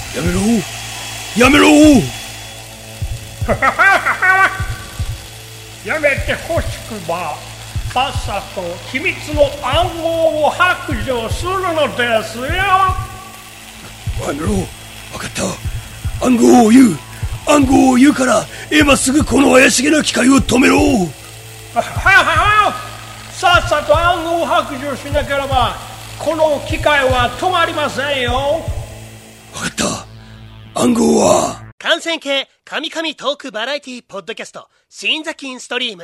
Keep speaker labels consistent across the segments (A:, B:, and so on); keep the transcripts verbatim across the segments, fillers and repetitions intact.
A: やめろやめろ
B: やめてほしくばさっさと秘密の暗号を白状するのですよ。
A: やめろ、分かった。暗号を言う暗号を言うから今すぐこの怪しげな機械を止めろ。
B: ははさっさと暗号を白状しなければこの機械は止まりませんよ。
A: 分かった。暗号は
C: 感染系神々トークバラエティポッドキャスト新ザキンストリーム。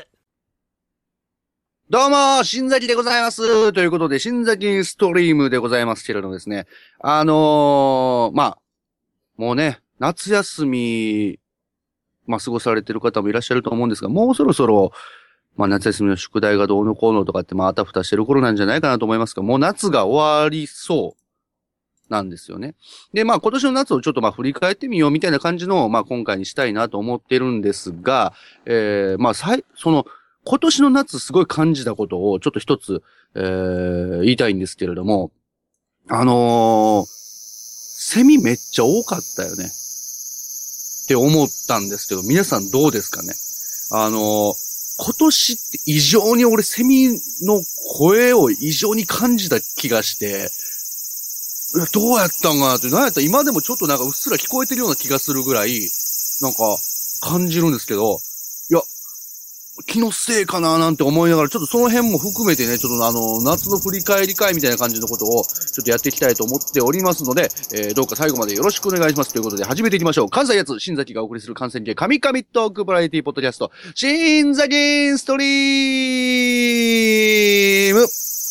D: どうも、新崎でございます。ということで、新崎ストリームでございますけれどもですね。あのー、まあ、もうね、夏休み、まあ、過ごされてる方もいらっしゃると思うんですが、もうそろそろ、まあ、夏休みの宿題がどうのこうのとかって、まあ、あたふたしてる頃なんじゃないかなと思いますが、もう夏が終わりそうなんですよね。で、まあ、今年の夏をちょっとまあ、振り返ってみようみたいな感じの、まあ、今回にしたいなと思ってるんですが、えー、まあ、さい、その、今年の夏すごい感じたことをちょっと一つ、えー、言いたいんですけれども、あのー、セミめっちゃ多かったよね。って思ったんですけど、皆さんどうですかね。あのー、今年って異常に俺セミの声を異常に感じた気がして、どうやったんかなって、なんやったら今でもちょっとなんかうっすら聞こえてるような気がするぐらい、なんか感じるんですけど、いや、気のせいかななんて思いながら、ちょっとその辺も含めてね、ちょっとあの、夏の振り返り会みたいな感じのことを、ちょっとやっていきたいと思っておりますので、えー、どうか最後までよろしくお願いしますということで、始めていきましょう。関西発、新崎がお送りする感染系神々トークバラエティポッドキャスト、新崎ストリーム。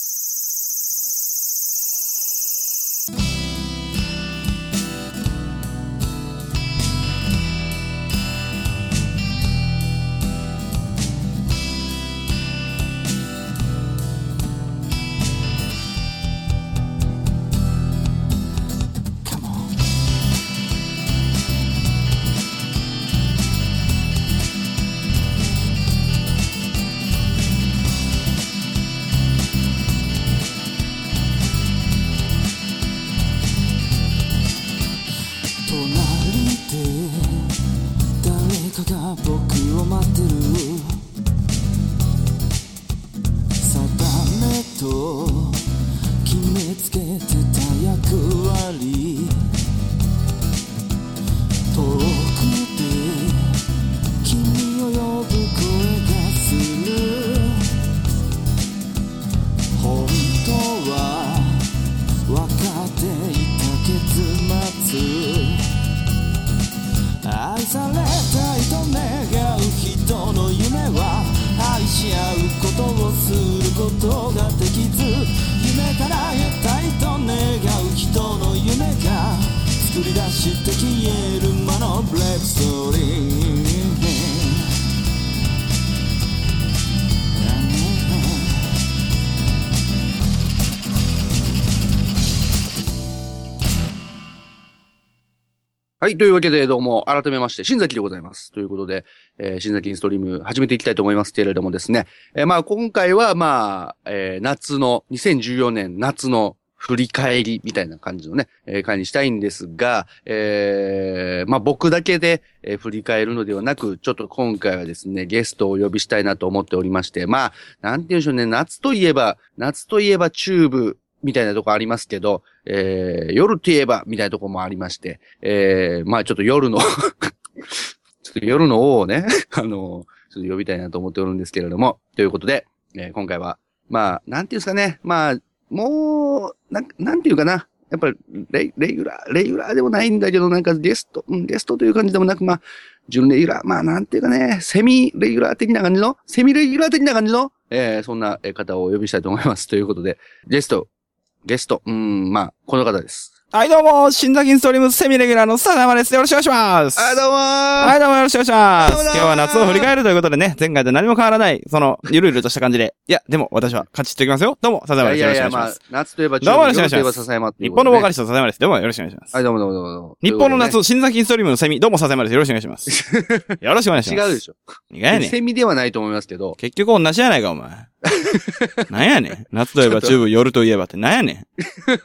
D: はい。というわけで、どうも、改めまして、新崎でございます。ということで、えー、新崎インストリーム、始めていきたいと思いますけれどもですね。えー、まあ、今回は、まあ、えー、夏の、にせんじゅうよねん夏の振り返り、みたいな感じのね、えー、回にしたいんですが、えー、まあ、僕だけで、えー、振り返るのではなく、ちょっと今回はですね、ゲストをお呼びしたいなと思っておりまして、まあ、なんて言うんでしょうね、夏といえば、夏といえばチューブ、みたいなとこありますけど、えー、夜といえば、みたいなとこもありまして、えー、まあちょっと夜の、ちょっと夜の王をね、あの、ちょっと呼びたいなと思っておるんですけれども、ということで、えー、今回は、まあ、なんていうんですかね、まあ、もう、なん、なんていうかな、やっぱりレ、レギュラー、レギュラーでもないんだけど、なんかゲスト、うん、ゲストという感じでもなく、まあ、準レギュラー、まあなんていうかね、セミレギュラー的な感じの、セミレギュラー的な感じの、えー、そんな方をお呼びしたいと思います。ということで、ゲスト、ゲスト、うーん、まあ、この方です。
E: はい、どうも、新崎インストリームセミレギュラーの笹山です。よろしくお願いします。
D: はい、どうもー。
E: はい、どうもよろしくお願いします。今日は夏を振り返るということでね、前回と何も変わらない、その、ゆるゆるとした感じで。いや、でも私は勝ちっておきますよ。どうも、笹山です。よろしくお願いします。いやいや、まあ、
D: 夏といえば、
E: どうもよろしくお願いします。
D: 笹山っていう、
E: 日本のボーカリスト笹山です。どうもよろしくお願いします。
D: はい、どうもどうもどうもどうも。
E: 日本の夏、新崎インストリームのセミ、どうも笹山です。よろしくお願いします。よろしくお願いします。
D: 違うでしょ。
E: 意外やねん。
D: セミではないと思いますけど。
E: 結局同じやないか、お前。なんやねん。夏といえばチューブ、夜といえばってなんやねん。なんやね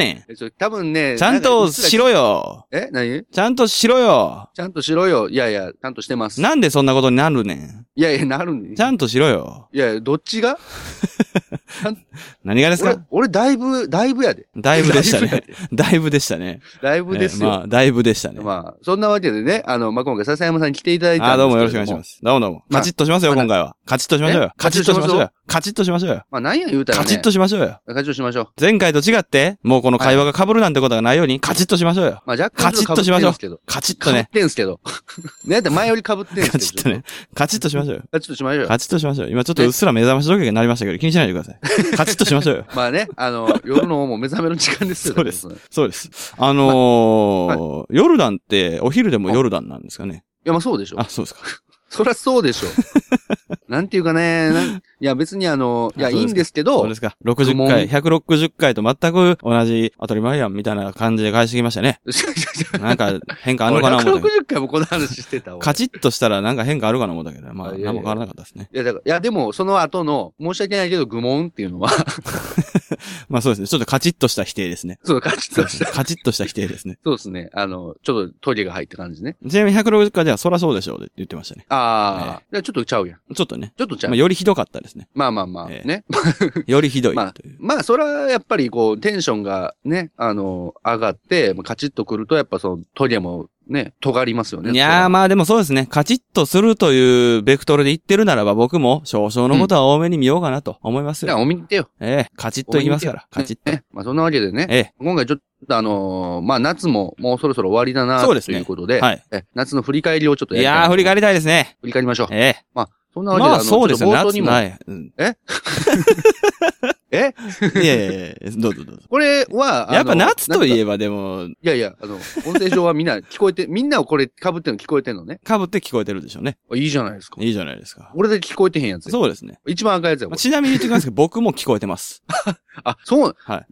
E: ね
D: え、それ多分ね、
E: ん。ちゃんとしろよ。
D: え何
E: ちゃんとしろよ。
D: ちゃんとしろよ。いやいや、ちゃんとしてます。
E: なんでそんなことになるねん。
D: いやいや、なるんで。
E: ちゃんとしろよ。
D: いやいや、どっちが
E: 何がですか？
D: 俺、俺だいぶ、だいぶやで。
E: だいぶでしたね。だいぶでしたね。
D: だいぶですよ。
E: まあ、だいぶでしたね。
D: まあ、そんなわけでね、あの、まあ、今回笹山さんに来ていただいたんですけども。
E: あ、どうもよろしくお願いします。どうもどうも。カチッとしますよ、今回は。カチッとしましょうよ。カチッとしましょうよ。カチッとしましょうよ。
D: まあ、何や言うたらね。
E: カチッとしましょうよ。
D: カチッとしましょう。
E: 前回と違って、もうこの会話が被るなんてことがないように、カチッとしましょうよ。
D: まあ、若干
E: カチッとしましょう。カチッとね。
D: 被ってんすけど。ね、だって前より被ってんすけど。
E: カチッとね。カチッとしましょうよ。
D: カチッとしましょうよ。
E: カチッとしましょう。今ちょっとうっすら目覚まし時計が鳴りましたけど、気にしないでください。カチッとしましょうよ。
D: まあね、あの、夜のもう目覚めの時間ですよね。
E: そうです。そうです。あのー
D: まはい、
E: ヨルダンって、お昼でもヨルダンなんですかね。
D: いや、まあそうでしょ。
E: あ、そうですか。
D: そりゃそうでしょ。なんていうかね、なんいや別にあの、いやいいんですけど。
E: そうですか。ろくじゅっかい、ひゃくろくじゅっかいと全く同じ当たり前やんみたいな感じで返してきましたね。なんか変化あるのかな思ったけど。
D: ひゃくろくじゅっかいもこの話してたわ。
E: カチッとしたらなんか変化あるかな思ったけど、まあ、何も変わらなかったですね。
D: いや、だから、いやでもその後の、申し訳ないけど愚問っていうのは。
E: まあそうですね。ちょっとカチッとした否定ですね。
D: そう、カチッとした。
E: カチッとした否定ですね。
D: そうですね。あの、ちょっとトイレが入った感じね。
E: ちなみにひゃくろくじゅっかいではそらそうでしょうって言ってましたね。
D: ああ。いや、ちょっとちゃうやん。
E: ちょっとね。
D: ちょっとちゃう。
E: まあ、よりひどかったですね。
D: まあまあまあ、ね。
E: よりひどい。
D: まあ、まあ、それはやっぱりこう、テンションがね、あの、上がって、カチッとくると、やっぱそのトイレもね、尖りますよね。
E: いやーまあでもそうですね。カチッとするというベクトルで言ってるならば僕も少々のことは多めに見ようかなと思いますよ。
D: いや、お見てよ。
E: ええ、カチッといきますから。カチッと。
D: ね。まあそんなわけでね。
E: ええ。
D: 今回ちょっとあのー、まあ夏ももうそろそろ終わりだなということで。
E: はい。
D: え、夏の振り返りをちょっとやりたい。
E: いやー振り返りたいですね。
D: 振り返りましょう。
E: ええ。
D: まあ、そんなわけで、
E: まあそうですね。
D: 夏にも。
E: ない。うん、
D: ええ
E: いやいやいやどうぞどうぞ。
D: これは、
E: やっぱ夏といえばでも。
D: いやいや、あの、音声上はみんな聞こえて、みんなをこれ被ってんの聞こえてんのね。
E: 被って聞こえてるでしょうね。
D: いいじゃないですか。
E: いいじゃないですか。
D: 俺だけ聞こえてへんやつ。
E: そうですね。
D: 一番赤いやつや、
E: まあ、ちなみに言ってきますけど、僕も聞こえてます。
D: あ、そう、
E: はい。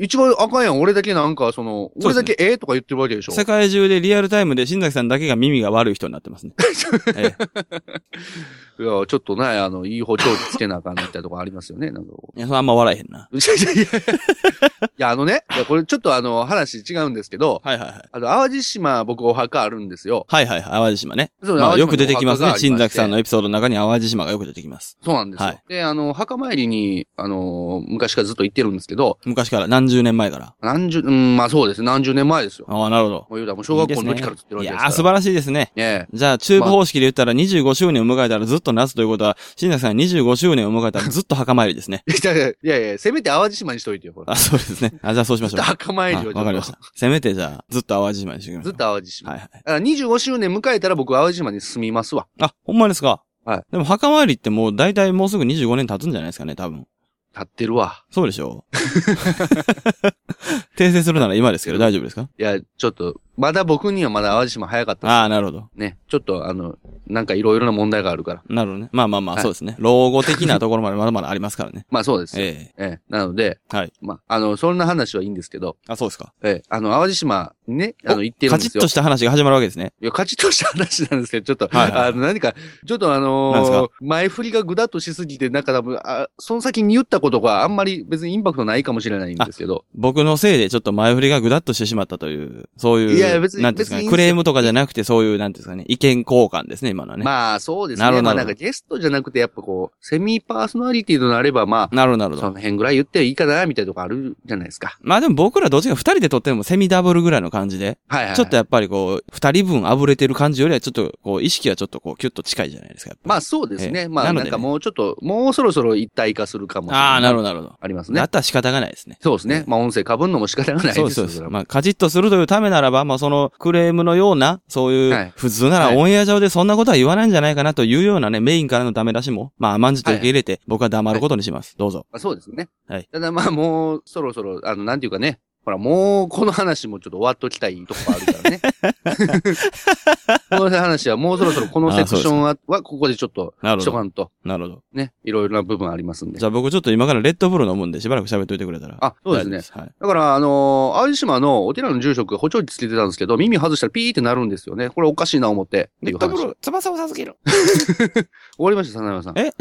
D: 一番赤いやん、俺だけなんか、その、俺だけええとか言ってるわけでしょ。
E: 世界中でリアルタイムで新崎さんだけが耳が悪い人になってますね。え
D: え、いや、ちょっとね、あの、いい補聴器つけなあかんみたいなとこありますよね、なんか。
E: いや、それあんま笑えへんな。
D: いやいやいや。いや、あのね、いや、これちょっとあの、話違うんですけど、
E: はいはいはい。
D: あの、淡路島、僕お墓あるんですよ。
E: はいはいはい、淡路島ね。
D: そう、
E: まあ、よく出てきますね。
D: 淡路島
E: 新崎さんのエピソードの中に淡路島がよく出てきます。
D: そうなんですよ。
E: はい。
D: で、あの、墓参りに、あの、昔からずっと行ってるんですけど、
E: 昔から、何十年前から。
D: 何十、うん、まあそうですね、何十年前ですよ。
E: ああ、なるほど。
D: もう言うたらもう小学校の時から釣ってるわけですから。
E: いやー、素晴らしいですね。
D: ね
E: じゃあ、中部方式で言ったらにじゅうごしゅうねんを迎えたらずっと夏ということは、新崎さんにじゅうごしゅうねんを迎えたらずっと墓参りですね。
D: いやいやいやいや、せめて淡路島にしといてよ、これ。
E: あ、そうですね。あ、じゃあそうしましょう。
D: 墓参りを。
E: わかりました。せめてじゃあ、ずっと淡路島にしておきましょう。
D: ずっと淡路島。
E: はいはい。
D: だからにじゅうごしゅうねん迎えたら僕淡路島に住みますわ。
E: あ、ほんまですか。
D: はい。
E: でも墓参りってもう大体もうすぐにじゅうごねん経つんじゃないですかね、多分。
D: 経ってるわ。
E: そうでしょう。訂正するなら今ですけど大丈夫ですか？
D: いや、ちょっと、まだ僕にはまだ淡路島早かったです。
E: ああ、なるほど。
D: ね。ちょっとあの、なんかいろいろな問題があるから。
E: なるほどね。まあまあまあ、
D: はい、
E: そうですね。老後的なところまでまだまだありますからね。
D: まあそうです。
E: え
D: ええ。ええ。なので、
E: はい。
D: まあ、あの、そんな話はいいんですけど。
E: あ、そうですか。
D: ええ。あの、淡路島にね、あの、行ってるんですよ。
E: カチッとした話が始まるわけですね。
D: いや、カチッとした話なんですけど、ちょっと、
E: はいはい、
D: あの、何か、ちょっとあのー、前振りがぐだっとしすぎて、なんか多分、あ、その先に言ったことがあんまり別にインパクトないかもしれないんですけど。
E: 僕のせいでちょっと前振りがぐだっとしてしまったという、そういう、
D: いや別に、
E: なんていうんですかね、クレームとかじゃなくてそういう、なんていうんですかね、意見交換ですね、今のはね。
D: まあ、そうですね。
E: なるほど。
D: まあなんかゲストじゃなくて、やっぱこう、セミパーソナリティとなれば、まあ、
E: なるほど、なるほど。
D: その辺ぐらい言っていいかな、みたいなとこあるじゃないですか。
E: まあでも僕らどっちか二人で撮ってもセミダブルぐらいの感じで、
D: はいはいはい、
E: ちょっとやっぱりこう、二人分あぶれてる感じよりはちょっとこう、意識はちょっとこう、キュッと近いじゃないですか。
D: まあそうですね。
E: えー、
D: まあなんかもうちょっと、もうそろそろ一体化するかもしれない。
E: ああ、なるほど、なるほど。
D: ありますね。
E: だったら仕方がないですね。
D: そうですね。まあ音声被るのも仕方がないです。
E: そうそうそう。まあカチッとするというためならば、まあそのクレームのような、そういう、はい、普通ならオンエア上でそんなことは言わないんじゃないかなというようなね、メインからのダメ出しも、まあ甘んじと受け入れて、はい、僕は黙ることにします。はい、どうぞ。
D: まあそうですね。
E: はい。
D: ただまあもう、そろそろ、あの、なんていうかね、ほら、もう、この話もちょっと終わっときたいとこあるからね。この話はもうそろそろこのセクションは、はここでちょっと、しとかんと。
E: なるほど。
D: ね。いろいろな部分ありますんで。
E: じゃあ僕ちょっと今からレッドブル飲むんでしばらく喋っといてくれたら。
D: あ、そうですね。
E: はい。
D: だから、あのー、淡路島のお寺の住職が補聴器つけてたんですけど、耳外したらピーってなるんですよね。これおかしいな思って。
E: レッドブル、翼を授ける。
D: 終わりました、さなやまさん。
E: え、え、え、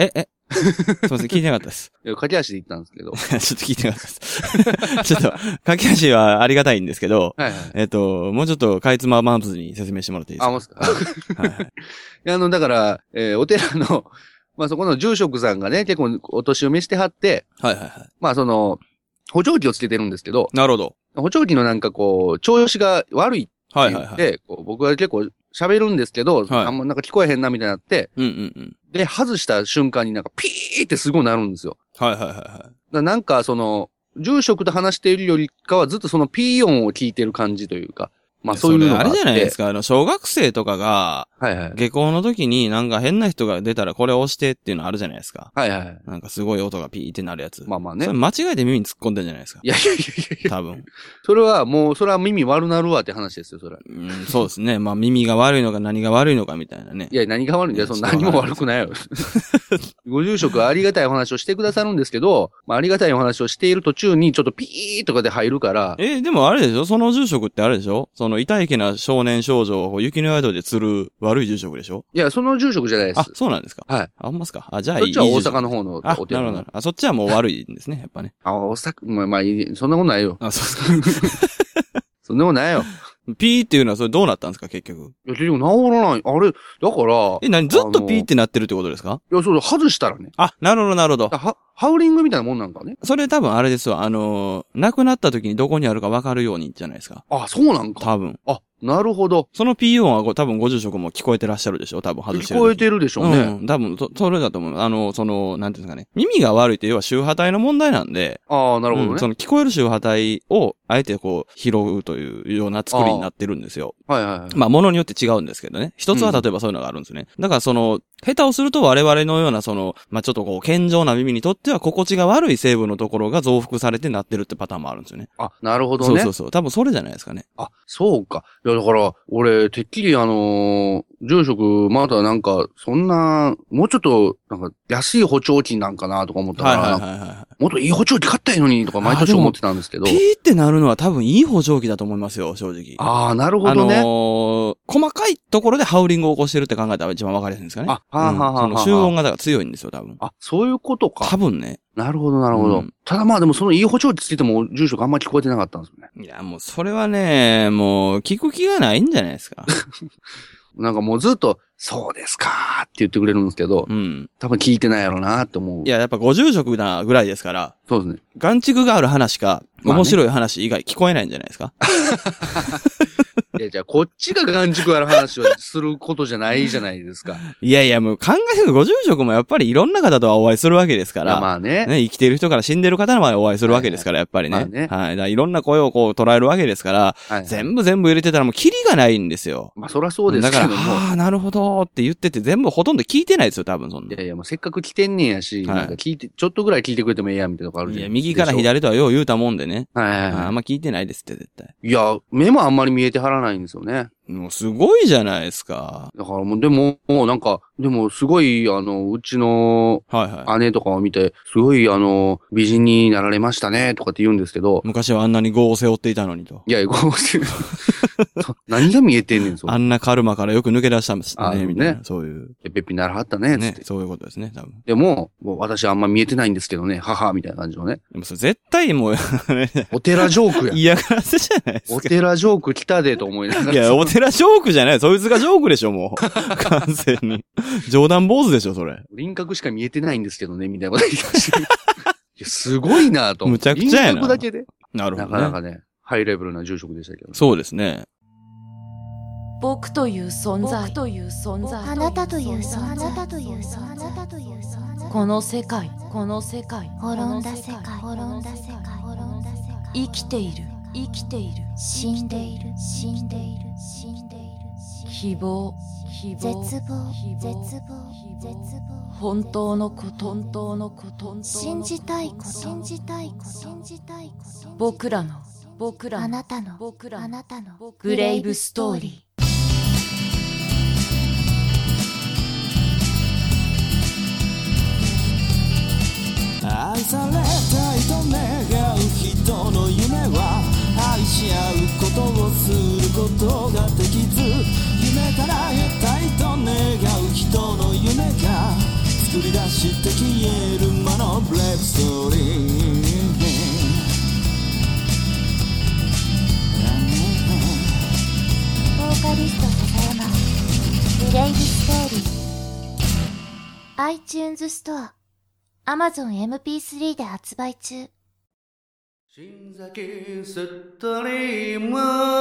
E: すいません、聞いてなかったです。
D: いや、駆け足で行ったんですけど。
E: ちょっと聞いてなかったです。ちょっと、駆け足はありがたいんですけど、はいはい、えっと、もうちょっとかいつままずに説明してもらっていいですか？あ、もうすか。はいはい。い
D: や、あの、だから、えー、お寺の、まあ、そこの住職さんがね、結構お年を召してはって、はいはいはい。まあ、その、補聴器をつけてるんですけど、
E: なるほど。
D: 補聴器のなんかこう、調子が悪いって言って、はいはいはい、こう僕は結構喋るんですけど、はい、あんまなんか聞こえへんなみたいになって、うんうんうん。で、外した瞬間になんかピーってすごいなるんですよ。はいはいはいはい。だなんかその、住職と話しているよりかはずっとそのピー音を聞いてる感じというか、まあそういうのがあって。
E: あれじゃないですか、あの、小学生とかが、はいはい。下校の時になんか変な人が出たらこれ押してっていうのあるじゃないですか。はいはい。なんかすごい音がピーってなるやつ。まあまあね。それ間違えて耳に突っ込んでんじゃないですか。
D: いやいやいやいや。
E: 多分。
D: それはもう、それは耳悪なるわって話ですよ、それ。
E: うん、そうですね。まあ耳が悪いのか何が悪いのかみたいなね。
D: いや、何が悪いんだよ、その何も悪くないよ。ご住職はありがたいお話をしてくださるんですけど、まあありがたいお話をしている途中にちょっとピーとかで入るから。
E: えー、でもあれでしょ、その住職ってあれでしょ、その痛いけな少年少女を雪の宿で釣る悪い住職でしょ。
D: いや、その住職じゃないです。
E: あ、そうなんですか。はい。あんますか。あ、じゃあいい。
D: そっちは大阪の方のお寺。
E: あ、なるほどなるほど。あ、そっちはもう悪いんですね、やっぱね。
D: あ、大阪、まあ、まあ、そんなことないよ。あ、そうですか。そんなことないよ。
E: ピーっていうのはそれどうなったんですか、結局。
D: いや、結局治らない。あれ、だから。
E: え、何ずっとピーってなってるってことですか？
D: いや、そう、外したらね。
E: あ、なるほど、なるほど。
D: は、ハウリングみたいなもんなんかね。
E: それ多分あれですわ。あのー、亡くなった時にどこにあるか分かるようにじゃないですか。
D: あ、そうなんか。
E: 多分。
D: あ、なるほど。
E: その ピー 音はご多分ご住職も聞こえてらっしゃるでしょ、多分外してる。
D: 聞こえてるでしょうね。
E: うん。多分、そ、それだと思う。あの、その、なんていうんですかね。耳が悪いって要は周波体の問題なんで。
D: ああ、なるほどね、うん。
E: その聞こえる周波体を、あえてこう、拾うというような作りになってるんですよ。はいはいはい。まあ、ものによって違うんですけどね。一つは例えばそういうのがあるんですね。うん、だからその、下手をすると我々のようなその、まあ、ちょっとこう、健常な耳にとっては心地が悪い成分のところが増幅されてなってるってパターンもあるんですよね。
D: あ、なるほどね。
E: そうそうそう。多分それじゃないですかね。
D: あ、そうか。いや、だから、俺、てっきりあのー、住職、まだなんか、そんな、もうちょっと、なんか、安い補聴器なんかなとか思ったから、はいはいはいはい、もっといい補聴器買ったらいいのにとか毎年思ってたんですけど。
E: ピーってなるのは多分いい補聴器だと思いますよ、正直。
D: ああ、なるほどね。
E: あのー、細かいところでハウリングを起こしてるって考えたら一番わかりやすいんですかね。あ、はあ、はあ、はあ、うん。その集音がだから強いんですよ、多分。
D: あ、そういうことか。
E: 多分ね。
D: なるほど、なるほど、うん。ただまあでもそのいい補聴器つけても住職あんまり聞こえてなかったんですよね。
E: いや、もうそれはね、もう聞く気がないんじゃないですか。
D: なんかもうずっと、そうですかーって言ってくれるんですけど、うん。多分聞いてないやろうなーって思う。
E: いや、やっぱご住職なぐらいですから。
D: そうですね。
E: 眼蓄がある話か、面白い話以外聞こえないんじゃないですか。
D: いや、じゃあこっちが眼蓄ある話をすることじゃないじゃないですか。
E: いやいや、もう考えてるご住職もやっぱりいろんな方とはお会いするわけですから。
D: まあね。
E: ね、生きている人から死んでる方までお会いするわけですから、やっぱりね。はい、まあね。はい。だからいろんな声をこう捉えるわけですから、はい、全部全部入れてたらもうキリがないんですよ。
D: まあそりゃそうですけども。
E: だから、ああ、なるほどって言ってて全部ほとんど聞いてないですよ、多分そんな。
D: いやいや、もうせっかく来てんねんやし、はい、なんか聞いて、ちょっとぐらい聞いてくれてもええやんみたいなとこあるじゃん。いや、
E: 右から左とはよう言うたもんでね。
D: はいはいはい。
E: あんま聞いてないですって絶対。
D: いや、目もあんまり見えてはらないんですよね。
E: もうすごいじゃないですか。
D: だからもう、でも、もうなんか、でもすごい、あの、うちの姉とかを見て、すごい、あの、美人になられましたね、とかって言うんですけど。
E: 昔はあんなに業を背負っていたのにと。
D: いや、業を背負って何が見えてんねん、そ
E: れ。あんなカルマからよく抜け出したんですね、みたいな。ね、そういう。
D: べっぴにならはったね、つって。
E: ね、そういうことですね、多分。
D: でも、もう私あんま見えてないんですけどね、母みたいな感じのね。
E: でもそれ絶対もう、
D: お寺ジョークや。
E: 嫌がらせじゃないですか。
D: お寺ジョーク来たでと思いながら。
E: いや、お寺ジョークじゃない。そいつがジョークでしょ、もう。完全に。冗談坊主でしょ、それ。
D: 輪郭しか見えてないんですけどね、みたいなこと言いました。いや、すごいなと思って。
E: むちゃくちゃやな。
D: 輪郭だけで。
E: なるほど、ね。
D: なかなかね、ハイレベルな住職でしたけど、ね。
E: そうですね。
F: 僕という存在。僕という存在。
G: あなたという存在。あなたという存在。
F: この世界。この世界。
G: 滅んだ世界。滅んだ世界。滅んだ世界。
F: 生きている。生きている。
G: 死んでいる。死んでいる。死んでいる。
F: 希望。希望。
G: 絶望。絶望。絶望。
F: 本当のこと。本当のこと。
G: 信じたいこと。信じたいこと。信じたいこと。
F: 僕らの。僕らの。
G: あなたの。
F: 僕らの。
G: あなたの。
F: グレイブストーリー。
H: 愛されたいと願う人の夢は愛し合うことをすることができず、夢から得たいと願う人の夢が作り出しして消える魔のブレイクストーリー。
G: ボーカリスト笹山ブレイブストーリー iTunes ストア Amazon エムピースリー で発売中。
D: 新崎ストリーム。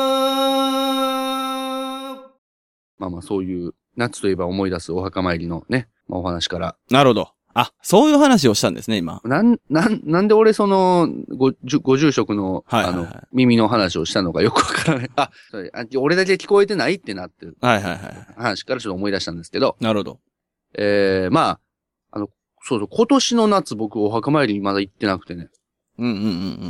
D: まあまあそういう夏といえば思い出すお墓参りのね、まあ、お話から。
E: なるほど。あ、そういう話をしたんですね、今。
D: なん、なん、なんで俺その、ご、ご住職の、
E: はいはいはい、
D: あの、耳の話をしたのかよくわからない。あ、それ、あ俺だけ聞こえてないってなってる。
E: はいはいはい。
D: 話からちょっと思い出したんですけど。
E: なるほど。
D: えー、まあ、あの、そうそう、今年の夏僕お墓参りまだ行ってなくてね。
E: うんうんうんうん。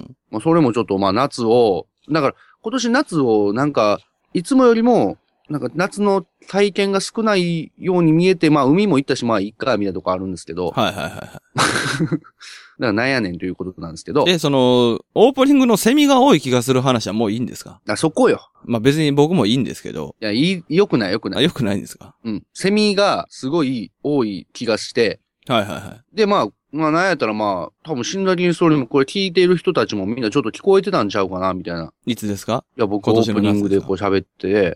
D: まあそれもちょっとまあ夏を、だから今年夏をなんか、いつもよりも、なんか夏の体験が少ないように見えて、まあ海も行ったし、まあいっか、みたいなとこあるんですけど。
E: はいはいはいはい。だ
D: からなんやねんということなんですけど。
E: で、その、オープニングのセミが多い気がする話はもういいんですか？
D: あ、そこよ。
E: まあ別に僕もいいんですけど。
D: いや、いい、良くない良くない。
E: あ、良くないんですか？
D: うん。セミがすごい多い気がして。
E: はいはいはい。
D: で、まあ、まあなんやったらまあ、多分死んだ銀ストーリーもこれ聞いている人たちもみんなちょっと聞こえてたんちゃうかな、みたいな。
E: いつですか？
D: いや、僕オープニングでこう喋って、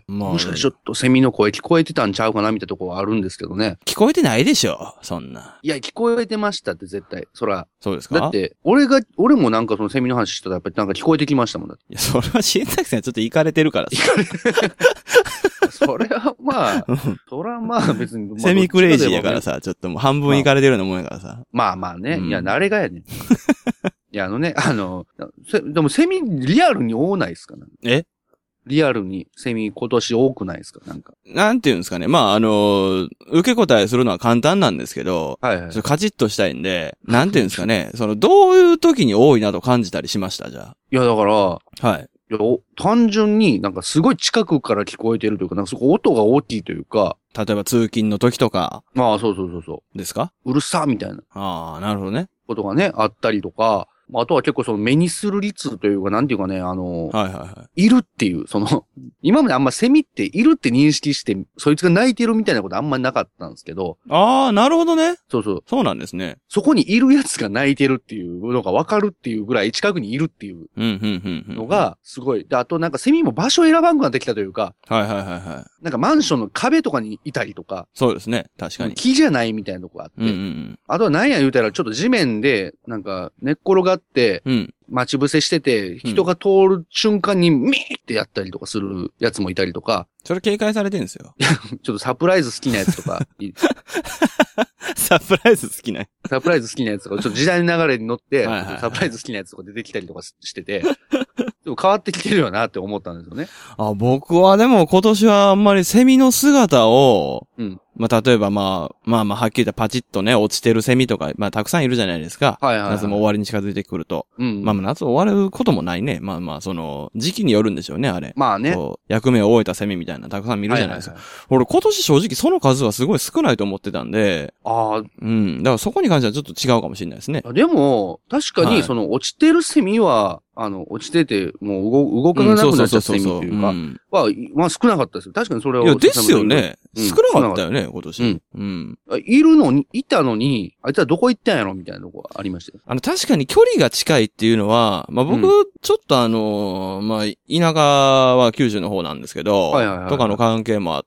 D: まあ、もしかしてちょっとセミの声聞こえてたんちゃうかな、みたいなところはあるんですけどね。
E: 聞こえてないでしょ、そんな。
D: いや、聞こえてましたって絶対。そら。
E: そうですか？
D: だって、俺が、俺もなんかそのセミの話したらやっぱりなんか聞こえてきましたもんだって。
E: いや、それは新崎さんちょっとイカれてるからさ。イカれてる。
D: それはまあ、それはまあ別に。まあ、
E: セミクレイジーやからさ、ちょっともう半分イカれてるようなもんやからさ。
D: まあまあね。うん、いや、あれがやねん。いや、あのね、あの、でもセミリアルに多ないですかね。
E: え
D: リアルにセミ今年多くないですかなんか。
E: なんていうんですかね。まあ、あの、受け答えするのは簡単なんですけど、はいはい。それカチッとしたいんで、なんていうんですかね。その、どういう時に多いなと感じたりしましたじゃあ。
D: いや、だから、
E: はい。
D: いや、単純になんかすごい近くから聞こえてるというか、なんかそこ音が大きいというか。
E: 例えば通勤の時とか。
D: まあ、そうそうそうそう。
E: ですか？
D: うるさみたいな。
E: ああ、なるほどね。
D: ことがね、あったりとか。あとは結構その目にする率というか、なんていうかね、あの、
E: はいはいはい。
D: いるっていう、その、今まであんまセミっているって認識して、そいつが鳴いてるみたいなことあんまりなかったんですけど。
E: ああ、なるほどね。
D: そうそう。
E: そうなんですね。
D: そこにいるやつが鳴いてるっていうのがわかるっていうぐらい近くにいるっていうのがすごい。で、あとなんかセミも場所を選ばんくなってきたというか。
E: はいはいはいはい。
D: なんかマンションの壁とかにいたりとか。
E: そうですね。確かに。
D: 木じゃないみたいなとこがあって。うんうんうん、あとは何や言うたらちょっと地面で、なんか寝っ転がって、うん。待ち伏せしてて、人が通る瞬間にミーってやったりとかするやつもいたりとか。
E: それ警戒されてるんですよ。
D: ちょっとサプライズ好きなやつとか。
E: サプライズ好きな
D: サプライズ好きなやつとか、ちょっと時代の流れに乗って、はいはいはい、サプライズ好きなやつとか出てきたりとかしてて、でも変わってきてるよなって思ったんですよね。
E: あ、僕はでも今年はあんまりセミの姿を、うん。まあ、例えばまあ、まあまあ、はっきり言ったパチッとね、落ちてるセミとか、まあ、たくさんいるじゃないですか。はいはいはい。夏も終わりに近づいてくると。うん。まあまあ、夏終わることもないね。まあまあ、その、時期によるんでしょうね、あれ。
D: まあね。
E: 役目を終えたセミみたいな、たくさん見るじゃないですか。はいはいはい、俺、今年正直その数はすごい少ないと思ってたんで。ああ。うん。だからそこに関してはちょっと違うかもしれないですね。
D: でも、確かに、その、落ちてるセミは、あの、落ちてて、もう動、動かなくなっちゃったセミというか、は、まあ少なかったですよ。確かにそれは。
E: いや、ですよね。少なかったよね、今年。うん。うん。
D: いるのに、いたのに、あいつはどこ行ったんやろみたいなとこありましたよ。
E: あの、確かに距離が近いっていうのは、まあ僕、うん、ちょっとあの、まあ、田舎は九州の方なんですけど、はいはいはいはい、とかの関係もあって、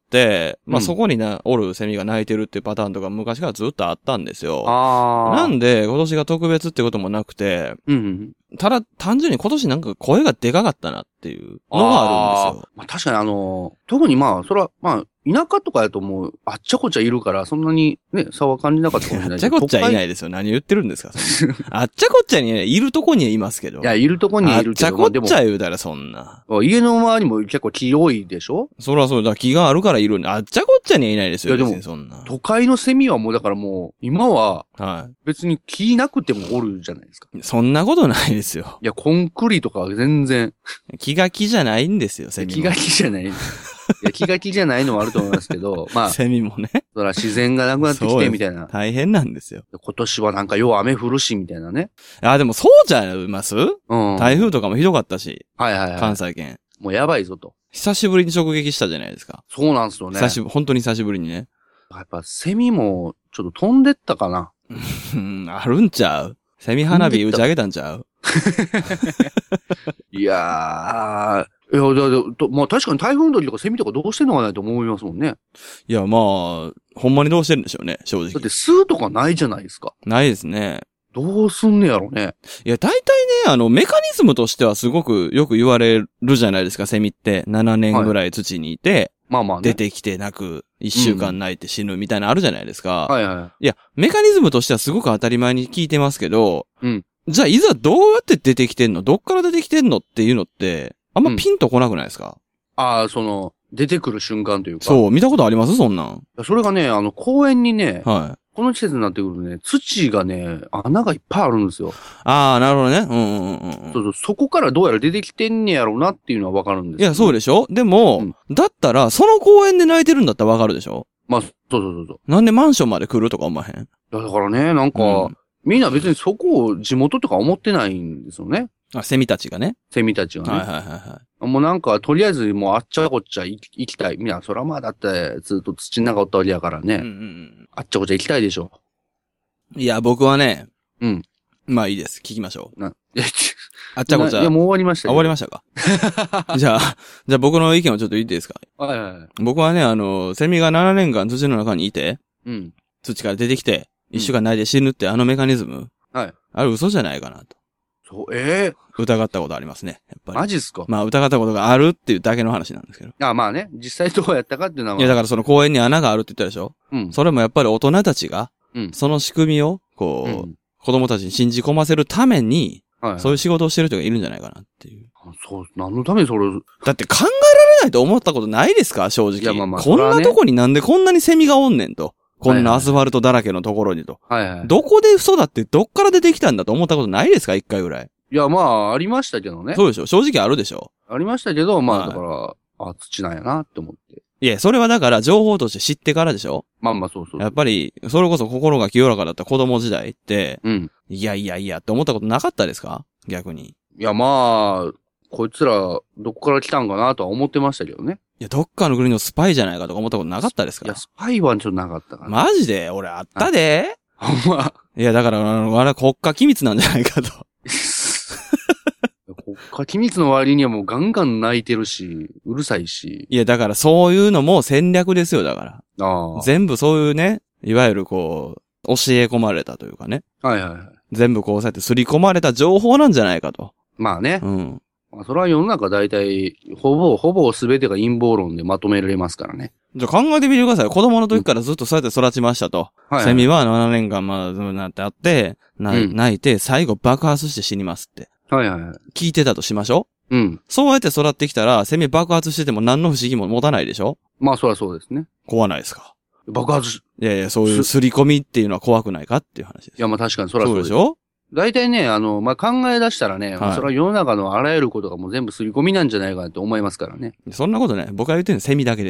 E: まあそこにな、おるセミが鳴いてるっていうパターンとか昔からずっとあったんですよ。ああ。なんで、今年が特別ってこともなくて、うん、うん。ただ、単純に今年なんか声がでかかったなっていうのがあるんですよ。
D: まあ、確かにあの、特にまあ、それは、まあ、田舎とかやともう、あっちゃこっちゃいるから、そんなにね、差は感じなかったかもしれない。
E: あっちゃこっちゃいないですよ。何言ってるんですかあっちゃこっちゃにね、いるとこにはいますけど。
D: いや、いるとこにはいるけど。
E: あっちゃこっちゃ言うたらそんな。
D: 家の周りも結構木多いでしょ？
E: そらそうだ、木があるからいるんで、あっちゃこっちゃにはいないですよ。いや、でも、そんな。
D: 都会のセミはもうだからもう、今は、はい。別に木なくてもおるじゃないですか。
E: そんなことないですよ。
D: いや、コンクリとかは全然。
E: 木が木じゃないんですよ、セミも。
D: 木が木じゃない。いや、気が気じゃないのはあると思いますけど、まあ。
E: セミもね。
D: そら自然がなくなってきて、みたいな。
E: 大変なんですよ。
D: 今年はなんかよう雨降るし、みたいなね。
E: あ、でもそうじゃいますうん。台風とかもひどかったし。はいはいはい。関西圏。
D: もうやばいぞと。
E: 久しぶりに直撃したじゃないですか。
D: そうなんですよね。
E: 久しぶり、本当に久しぶりにね。
D: やっぱセミもちょっと飛んでったかな。
E: うん、あるんちゃう？セミ花火打ち上げたんちゃう？
D: いやー、いや、だ、だ、まあ確かに台風の時とかセミとかどうしてんのかなと思いますもんね。
E: いや、まあ、ほんまにどうしてるんでしょうね、正直。
D: だって巣とかないじゃないですか。
E: ないですね。
D: どうすんねやろね。
E: いや、大体ね、あの、メカニズムとしてはすごくよく言われるじゃないですか、セミって。ななねんぐらい土にいて、はい、まあまあね。出てきて泣く、いっしゅうかん泣いて死ぬみたいなのあるじゃないですか。
D: うん、はいはい。
E: いや、メカニズムとしてはすごく当たり前に聞いてますけど、
D: うん。
E: じゃあ、いざどうやって出てきてんの？どっから出てきてんのっていうのって、あんまピンとこなくないですか？
D: うん、ああ、その、出てくる瞬間というか。
E: そう、見たことありますそんなん。
D: それがね、あの、公園にね、
E: はい。
D: この季節になってくるとね、土がね、穴がいっぱいあるんですよ。
E: ああ、なるほどね。うんうんうんうん。
D: そうそう、そこからどうやら出てきてんねやろうなっていうのはわかるんですよ。
E: いや、そうでしょ？でも、うん、だったら、その公園で泣いてるんだったらわかるでしょ？
D: まあ、そうそうそうそう。
E: なんでマンションまで来るとか思わへん？い
D: や、だからね、なんか、うん、みんな別にそこを地元とか思ってないんですよね。
E: あ、セミたちがね。
D: セミたちがね。
E: はいはいはいはい。
D: もうなんか、とりあえずもうあっちゃこっちゃ行きたい。みんな、そらまあだってずっと土の中おったわけやからね。うんうんうん。あっちゃこっちゃ行きたいでしょ。
E: いや、僕はね。
D: うん。
E: まあいいです。聞きましょう。
D: な、
E: あっちゃこっちゃ。
D: いや、もう終わりましたよ。
E: 終わりましたか。じゃあ、じゃあ僕の意見をちょっと言っていいですか。
D: はいはいはい。
E: 僕はね、あの、セミがななねんかん土の中にいて、
D: うん。
E: 土から出てきて、一週間泣いて死ぬってあのメカニズム。
D: はい。
E: あれ嘘じゃないかなと。
D: そう、ええー、
E: 疑ったことありますね。やっぱり。
D: マジっすか？
E: まあ疑ったことがあるっていうだけの話なんですけど。
D: あ、まあね。実際どうやったかっていうのは。
E: いやだからその公園に穴があるって言ったでしょ？
D: うん。
E: それもやっぱり大人たちが、うん。その仕組みを、こう、うん、子供たちに信じ込ませるために、はいはい、そういう仕事をしてる人がいるんじゃないかなっていう。
D: そう、何のためにそれ。
E: だって考えられないと思ったことないですか？正直。いやまあまあ、こんなとこになんでこんなにセミがおんねんと。こんなアスファルトだらけのところにと。
D: はいはい。
E: どこで育ってどっから出てきたんだと思ったことないですか？一回ぐらい。
D: いや、まあ、ありましたけどね。
E: そうでしょ？正直あるでしょ？
D: ありましたけど、まあ、はい、だから、あ、土なんやなって思って。
E: いや、それはだから情報として知ってからでしょ？
D: まあまあそうそうそう。
E: やっぱり、それこそ心が清らかだった子供時代って、
D: うん。
E: いやいやいやって思ったことなかったですか？逆に。
D: いや、まあ、こいつら、どこから来たんかなとは思ってましたけどね。
E: いや、どっかの国のスパイじゃないかとか思ったことなかったですか？
D: いや、スパイはちょっとなかったから。
E: マジで？俺あったで？
D: ほんま。
E: いや、だから、あれ国家機密なんじゃないかと。
D: 国家機密の割にはもうガンガン泣いてるし、うるさいし。
E: いや、だからそういうのも戦略ですよ、だから。
D: ああ。
E: 全部そういうね、いわゆるこう、教え込まれたというかね。
D: はいはいはい。
E: 全部こうさって刷り込まれた情報なんじゃないかと。
D: まあね。
E: うん。
D: まあ、それは世の中大体、ほぼ、ほぼ全てが陰謀論でまとめられますからね。
E: じゃあ考えてみてください。子供の時からずっとそうやって育ちましたと。うん、はいはい、セミはななねんかんまあ、なってあって、な、うん、泣いて、最後爆発して死にますって。
D: はいはいはい。
E: 聞いてたとしましょ
D: う。うん。
E: そうやって育ってきたら、セミ爆発してても何の不思議も持たないでしょ？
D: まあそりゃそうですね。
E: 怖ないですか？
D: 爆発し、
E: いやいや、そういう刷り込みっていうのは怖くないかっていう話です。
D: いやまあ確かにそりゃそうです。
E: そうでしょ？
D: 大体ね、あの、まあ、考え出したらね、はい、それは世の中のあらゆることがもう全部刷り込みなんじゃないかなって思いますからね。
E: そんなことね、僕が言ってるのはセミだけです。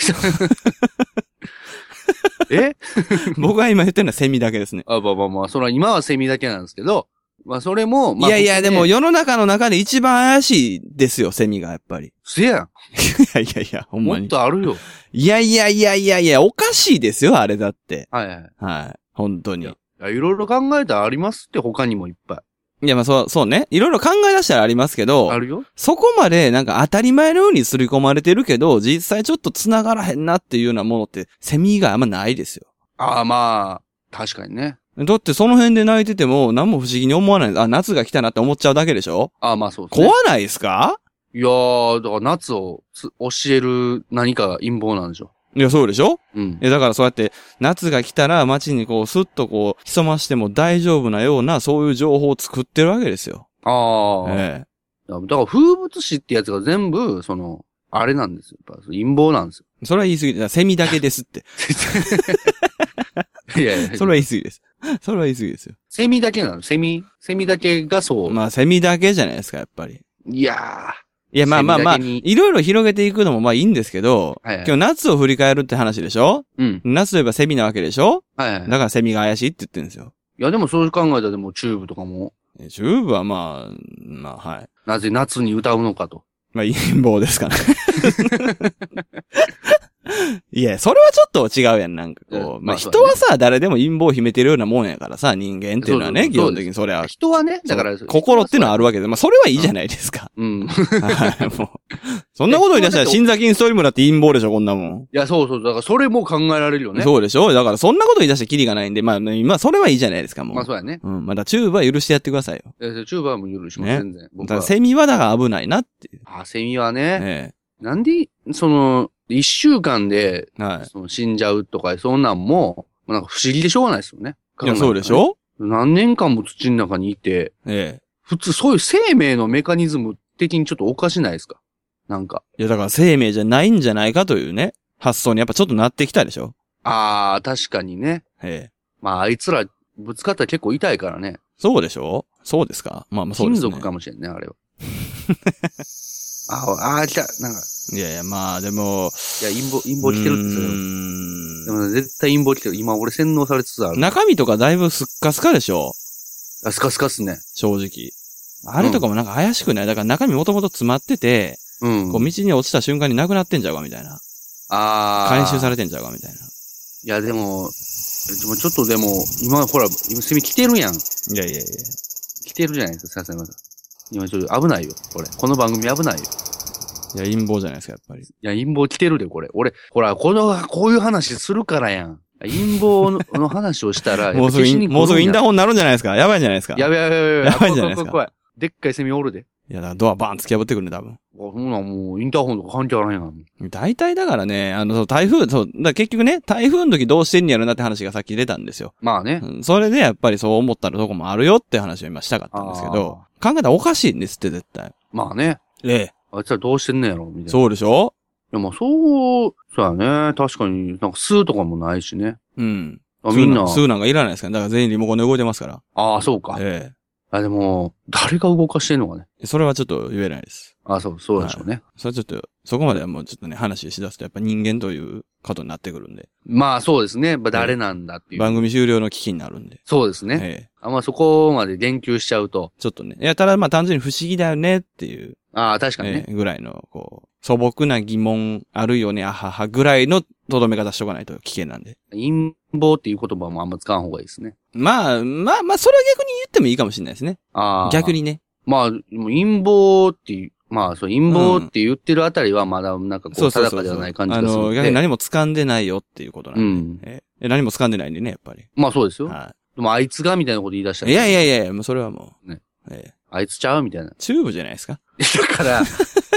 D: え
E: 僕が今言ってるのはセミだけですね。
D: あ、まあまあまあ、それは今はセミだけなんですけど、まあそれも、まあ、
E: いやいや、でも世の中の中で一番怪しいですよ、セミがやっぱり。
D: せやん。い
E: やいやいや、ほんまに。
D: もっとあるよ。
E: いやいやいやいやいや、おかしいですよ、あれだって。
D: はいはい。
E: はい。本当に。い
D: や、いろいろ考えたらありますって、他にもいっぱい。
E: いや、まあそう、そうね。いろいろ考え出したらありますけど、
D: あるよ。
E: そこまでなんか当たり前のように刷り込まれてるけど、実際ちょっと繋がらへんなっていうようなものって、セミ以外あんまないですよ。
D: ああ、まあ、確かにね。
E: だってその辺で泣いてても何も不思議に思わない。あ、夏が来たなって思っちゃうだけでしょ？
D: ああ、まあそうですね。
E: 怖ないですか？
D: いやー、だから夏を教える何か陰謀なんでしょ。
E: いや、そうでしょ？
D: うん。
E: いや、だからそうやって、夏が来たら街にこう、スッとこう、潜ましても大丈夫なような、そういう情報を作ってるわけですよ。
D: ああ。
E: ええ。
D: だから風物詩ってやつが全部、その、あれなんですよ。やっぱ陰謀なんですよ。
E: それは言い過ぎて、セミだけですって。
D: いやいや。
E: それは言い過ぎです。それは言い過ぎですよ。
D: セミだけなの？セミセミだけがそう。
E: まあ、セミだけじゃないですか、やっぱり。
D: いやー。
E: いや、まあまあまあ、いろいろ広げていくのもまあいいんですけど、はいはい、今日夏を振り返るって話でしょ？
D: うん。
E: 夏といえばセミなわけでしょ？
D: はいはい。
E: だからセミが怪しいって言ってるんですよ。
D: いや、でもそう考えたらでもチューブとかも。
E: チューブはまあ、まあはい。
D: なぜ夏に歌うのかと。
E: まあ陰謀ですかね。 いや、それはちょっと違うやん、なんかこう。まあ、
D: まあ
E: 人はさ、誰でも陰謀を秘めてるようなもんやからさ、人間っていうのはね、
D: そうそうそう
E: 基本的にそれは。
D: 人はね、だから、
E: 心っていうのはあるわけで、まあ、それはいいじゃないですか。
D: うん。
E: はい、もう。そんなこと言い出したら、新座金ストリームだって陰謀でしょ、こんなもん。
D: いや、そうそう。だから、それも考えられるよね。
E: そうでしょだから、そんなこと言い出したらキリがないんで、まあ、今、それはいいじゃないですか、もう。
D: まあ、そうやね。
E: うん。まだ、チューブは許してやってくださいよ。
D: いや、チューバーも許しません、全然。僕は。
E: だから、セミはだから危ないなっていう。
D: あ、セミはね。
E: え
D: なんで、その、一週間で、
E: え。はい。
D: その死んじゃうとか、そんなんも、なんか不思議でしょうがないですよね。
E: いや、そうでしょ
D: 何年間も土の中にいて、
E: ええ。
D: 普通そういう生命のメカニズム的にちょっとおかしないですか？なんか。
E: いや、だから生命じゃないんじゃないかというね、発想にやっぱちょっとなってきたでしょ。
D: ああ、確かにね。
E: ええ。
D: まあ、あいつら、ぶつかったら結構痛いからね。
E: そうでしょそうですかまあまあそうですね。
D: 金属かもしれんね、あれは。ああ、来た。なんか。
E: いやいや、まあでも。
D: いや、陰謀、陰謀来てるってそれは。でも絶対陰謀来てる。今俺洗脳されつつある。
E: 中身とかだいぶスッカスカでしょ。
D: あ、スカスカっすね。
E: 正直。あれとかもなんか怪しくない、だから中身もともと詰まってて、うん。こう道に落ちた瞬間になくなってんちゃうかみたいな。ああ。回収されてんちゃうかみたいな。
D: いや、でも、でもちょっとでも、今ほら、今セミ来てるやん。い
E: やいやいや。
D: 来てるじゃないですか、さすがに。今ちょっと危ないよ、これ。この番組危ないよ。
E: いや、陰謀じゃないですか、やっぱり。い
D: や、陰謀来てるで、これ。俺、ほら、この、こういう話するからやん。陰謀のの話をしたら、
E: もうすぐ、もうすぐインターホンになるんじゃないですか。やばいんじゃないですか。
D: やばいやばいやばい。
E: やばいんじゃないですか。
D: 怖い。でっかいセミおるで。
E: いや、だからドアバーン突き破ってくるね、多分。
D: あ、そんなんもう、インターホンとか関係あらへんやん。
E: 大体だからね、あの、そう台風、そう、だ結局ね、台風の時どうしてんやろなって話がさっき出たんですよ。
D: まあね。
E: うん、それでやっぱりそう思ったらとこもあるよって話を今したかったんですけど、考えたらおかしいんですって絶対。
D: まあね。
E: ええ。
D: あいつらどうしてんねやろみたいな。
E: そうでしょ
D: いや、まあそう、そうやね。確かに、なんか吸うとかもないしね。
E: うん。
D: あ、みんな。
E: 吸うなんかいらないですから。だから全員リモコンで動いてますから。
D: ああ、そうか。
E: ええ。
D: あ、でも、誰が動かしてんのかね。
E: それはちょっと言えないです。
D: あ、そう、そうでしょうね。はい、
E: それはちょっと、そこまではもうちょっとね、話し出すとやっぱ人間ということになってくるんで。
D: まあそうですね。誰なんだっていう。
E: 番組終了の危機になるんで。
D: そうですね。ええ。あんまそこまで言及しちゃうと。
E: ちょっとね。いや、ただまあ単純に不思議だよねっていう。
D: ああ、確かにね。
E: えー、ぐらいの、こう、素朴な疑問あるよね、あははぐらいのとどめ方しとかないと危険なんで。
D: 陰謀っていう言葉もあんま使わん方がいいですね。
E: まあ、まあまあ、それは逆に言ってもいいかもしれないですね。ああ。逆にね。
D: まあ、陰謀っていう、まあ、そう、陰謀って言ってるあたりはまだなんかこう、定かではない感じがする。
E: あの、逆に何も掴んでないよっていうことなんで。うん。えー、何も掴んでないんでね、やっぱり。
D: まあそうですよ。はい。でもあいつがみたいなこと言い出したら。
E: いやいやいやいや、もうそれはもう。ね。
D: えー、あいつちゃうみたいな。
E: チューブじゃないですか。
D: だから、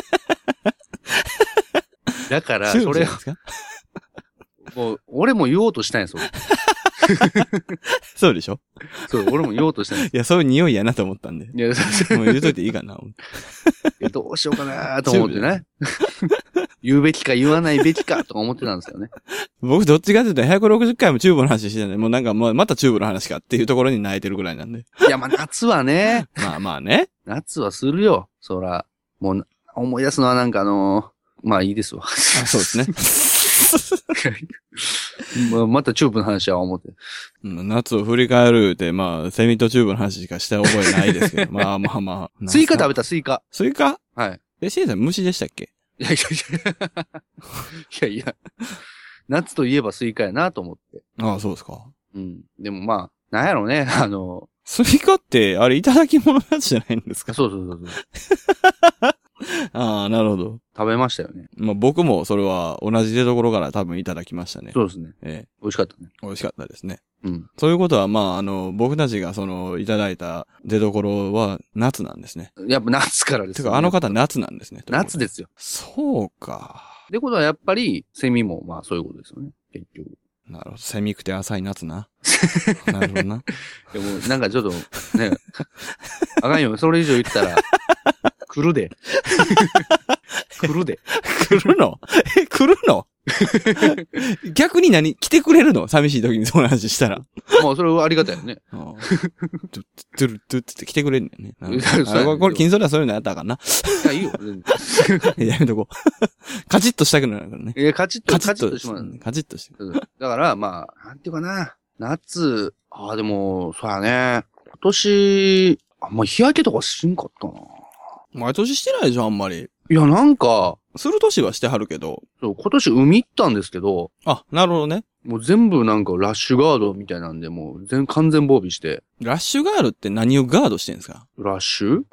D: だから、それ、もう、俺も言おうとしたんや、それ。
E: そうでしょ
D: そう、俺も言おうとしたんや。
E: いや、そういう匂いやなと思ったんで。いや、そうもう言うといていいかな。
D: いや、どうしようかなと思ってね。言うべきか言わないべきかとか思ってたんですよね。
E: 僕どっちかというとひゃくろくじゅっかいもチューブの話してたんで、もうなんかもうまたチューブの話かっていうところに泣いてるぐらいなんで。
D: いや、まあ夏はね。
E: まあまあね。
D: 夏はするよ。そら、もう思い出すのはなんかあのー、まあいいですわ。あ、
E: そうですね。
D: ま, またチューブの話は思って。
E: 夏を振り返るって、まあ、セミとチューブの話しかした覚えないですけど。まあまあまあ。
D: スイカ食べた、スイカ。
E: スイカ
D: はい。
E: え、シエさん虫でしたっけ？
D: いやいやいや。いやいや。夏といえばスイカやなと思って。
E: ああ、そうですか。
D: うん。でもまあ、なんやろうね、あの。
E: スイカって、あれ、いただき物のやつじゃないんですか？
D: そうそうそうそう。
E: ああ、なるほど。
D: 食べましたよね。
E: まあ僕もそれは同じ出所から多分いただきましたね。
D: そうですね。
E: ええ。
D: 美味しかったね。
E: 美味しかったですね。
D: うん。
E: そういうことは、まあ、あの、僕たちがその、いただいた出所は夏なんですね。
D: やっぱ夏からですね。
E: てか、あの方夏なんですね。
D: 夏ですよ。
E: そうか。
D: ってことはやっぱり、セミもまあそういうことですよね。結局。
E: なるほど。セミくて浅い夏な。なるほどな。
D: でも、なんかちょっと、ね、あかんよ。それ以上言ったら、来るで。来るで。
E: 来るのえ、来るの逆に何来てくれるの寂しい時にその話したら。
D: まあ、それはありがたいよね。
E: トゥットゥルトゥって来てくれんねんね。あこれ、金空はそういうのやったらあかんな。
D: いや、いいよ。
E: やめとこう。カチッとしたくなるからね。
D: いや、カチッと、
E: カチッと
D: しまう。
E: カチッとして。
D: だから、まあ、なんていうかな。夏、ああ、でも、そうやね。今年、あんま日焼けとかしんかったな。
E: 毎年してないでしょ、あんまり。
D: いや、なんか、
E: する年はしてはるけど。
D: そう、今年海行ったんですけど。
E: あ、なるほどね。
D: もう全部なんかラッシュガードみたいなんで、もう全完全防備して。
E: ラッシュガードって何をガードしてんですか？
D: ラッシュ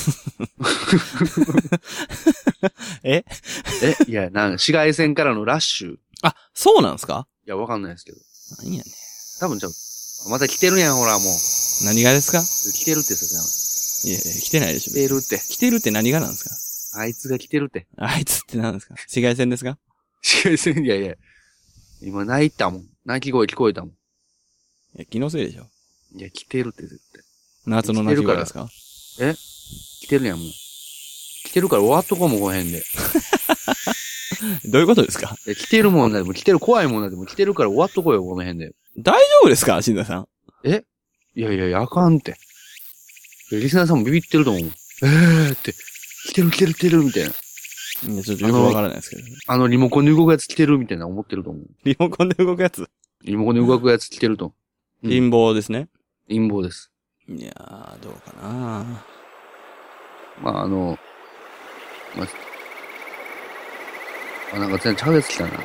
E: え
D: えいや、なんか紫外線からのラッシュ。
E: あ、そうなんですか？
D: いや、わかんないですけど。
E: 何やねん。
D: 多分じゃあ、また来てるやん、ほら、もう。
E: 何がですか？
D: 来てるってさ、
E: いやいや、来てないでしょ。
D: 来てるって。
E: 来てるって何がなんですか？
D: あいつが来てるって。
E: あいつって何ですか？紫外線ですか？
D: 紫外線、いやいや。今泣いたもん。泣き声聞こえたもん。い
E: や、気のせいでしょ。
D: いや、来てるって絶対。
E: 夏の泣き声ですか？
D: え来てるやん、もう。来てるから終わっとこうもこへんで。
E: どういうことですか？
D: え、来てるもんなでも、来てる怖いもんなでも、来てるから終わっとこうよ、この辺で。
E: 大丈夫ですか？新田さん。
D: えいやいやいや、あかんって。リスナーさんもビビってると思う。えーって、来てる来てる来てるみたいな。
E: いや、ちょっとよくわからないですけど。
D: あの、リモコンで動くやつ来てるみたいな思ってると思う。
E: リモコンで動くやつ？
D: リモコンで動くやつ来てると。
E: うん、陰謀ですね。
D: 陰謀です。
E: いやー、どうかな。
D: まあ、あの、まあ、あ、なんか全然ちゃうやつ来たな。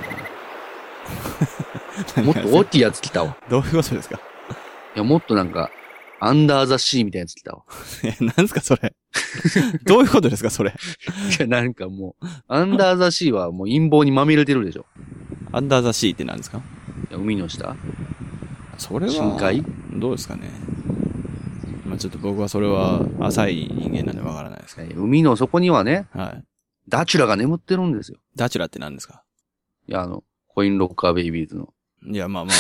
D: もっと大きいやつ来たわ。
E: どういうことですか？
D: いや、もっとなんか、アンダーザシーみたいなやつ来たわ。
E: え、なんすかそれ。どういうことですかそれ。
D: いや、なんかもう、アンダーザシーはもう陰謀にまみれてるでしょ。
E: アンダーザシーって何ですか？
D: いや、海の下？
E: それは、
D: 深海？
E: どうですかね。まあちょっと僕はそれは浅い人間なんでわからないですけど。
D: 海の底にはね、
E: はい。
D: ダチュラが眠ってるんですよ。
E: ダチュラって何ですか？
D: いや、あの、コインロッカーベイビーズの。
E: いや、まあまあ、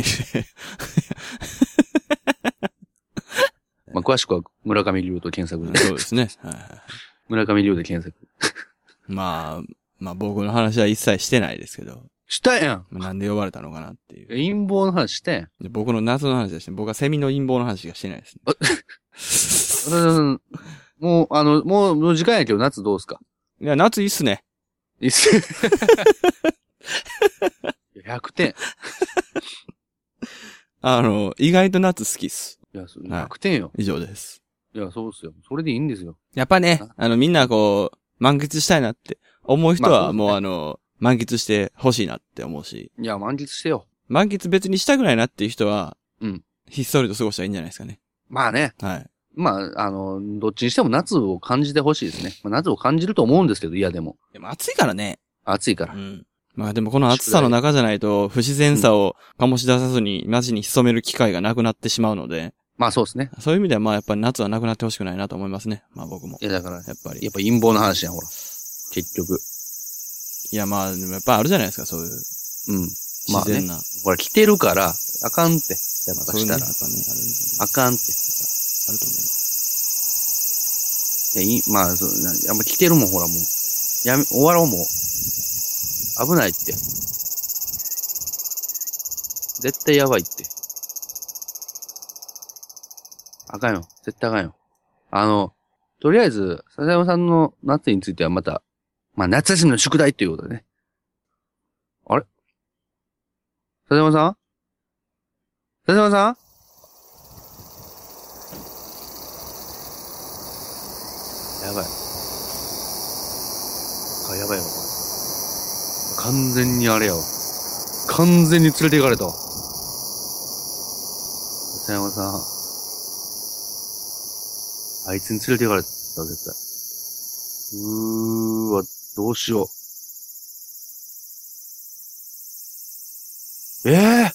D: まあ、詳しくは村上龍と検索で。
E: そうですね。はいはい、
D: 村上龍で検索。
E: まあ、まあ僕の話は一切してないですけど。
D: したやん。
E: なんで呼ばれたのかなっていう。
D: 陰謀の話したやん。
E: で僕の夏の話でして、僕はセミの陰謀の話がしてないです
D: ね。もう、あの、もう、もう時間やけど夏どうすか？
E: いや、夏いいっすね。
D: いいっす。ひゃくてん。
E: あの、意外と夏好きっす。
D: いや、ひゃくてんよ、はい。
E: 以上です。
D: いや、そうっすよ。それでいいんですよ。
E: やっぱね、あの、みんなこう、満喫したいなって思う人は、もう、まあ、ね、あの、満喫してほしいなって思うし。
D: いや、満喫してよ。
E: 満喫別にしたくないなっていう人は、
D: うん。
E: ひっそりと過ごしたらいいんじゃないですかね。
D: まあね。
E: はい。
D: まあ、あの、どっちにしても夏を感じてほしいですね。まあ、夏を感じると思うんですけど、いやでも。
E: でも暑いからね。
D: 暑いから。
E: うん。まあでもこの暑さの中じゃないと不自然さを醸し出さずに街に潜める機会がなくなってしまうので。
D: まあそうですね。
E: そういう意味ではまあやっぱり夏はなくなってほしくないなと思いますね。まあ僕も。
D: いやだから
E: やっぱり。
D: やっぱ陰謀の話やん、ほら。結局。
E: いやまあでもやっぱあるじゃないですか、そういう。
D: うん。まあ、ね、
E: 自然な。
D: ほら来てるから、あかんって。やっぱしたら。
E: まあ、そういうね、やっぱね、
D: ある。あかんって。
E: あると思う。
D: いや、い、まあ、そう、やっぱ来てるもん、ほらもう。やめ、終わろうもう。危ないって。絶対やばいって。あかんよ。絶対あかんよ。あの、とりあえず、笹山さんの夏についてはまた、まあ夏休みの宿題っていうことでね。あれ笹山さん笹山さんやばい。あ、やばいわ。完全にあれやわ。完全に連れて行かれたわ。笹山さん。あいつに連れて行かれた、絶対。うーわ、どうしよう。ええー、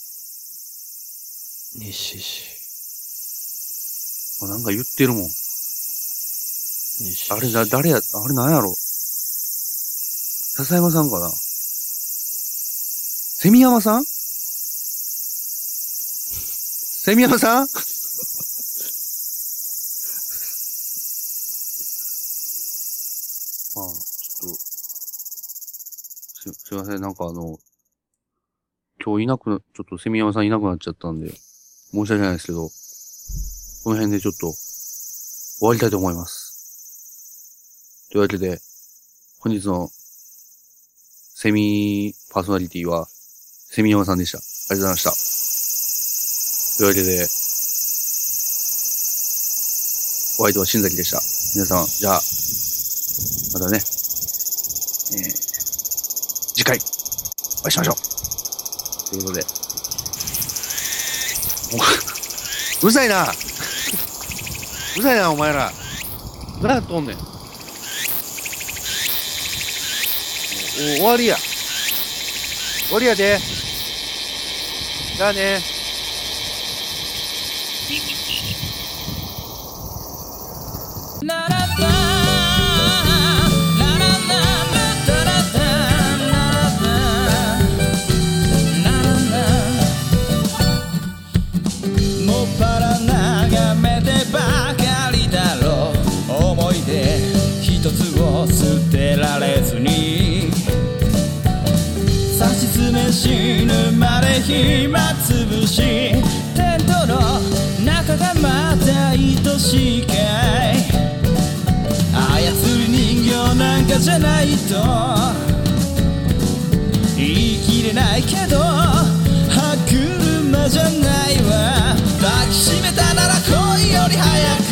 E: 西市。
D: なんか言ってるもん。あれだ、誰や、あれなんやろ。笹山さんかな。セミヤマさんセミヤマさんまあ、ちょっと、す、すいません、なんかあの、今日いなく、ちょっとセミヤマさんいなくなっちゃったんで、申し訳ないですけど、この辺でちょっと、終わりたいと思います。というわけで、本日の、セミパーソナリティは、セミヤマさんでした。ありがとうございました。というわけで、お相手は新崎でした。皆さん、じゃあ、またね、 ー、次回、お会いしましょう。ということで。うるさいな。うるさいな、お前ら。何やっとんねん。もう終わりや。終わりやで。じゃあね。
H: もっぱら眺めてばかりだろう。思い出一つを捨てられずに、さしずめ死ぬまで暇つぶし、テントの中がまた愛しいかい。操り人形なんかじゃないと言い切れないけど、歯車じゃないわ。抱きしめたなら恋より早く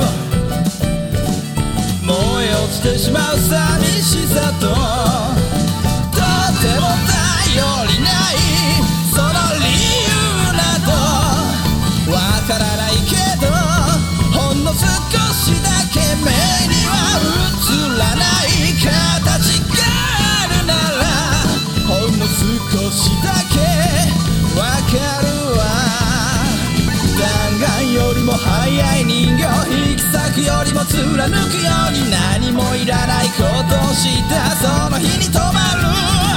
H: 燃え落ちてしまう寂しさと、とても頼りないその理由などわからないけど、ほんの少しだけ目には映らない形があるなら、ほんの少しだけわかるわ。弾丸よりも速い人形、引き裂くよりも貫くように、何もいらないことをしたその日に止まる。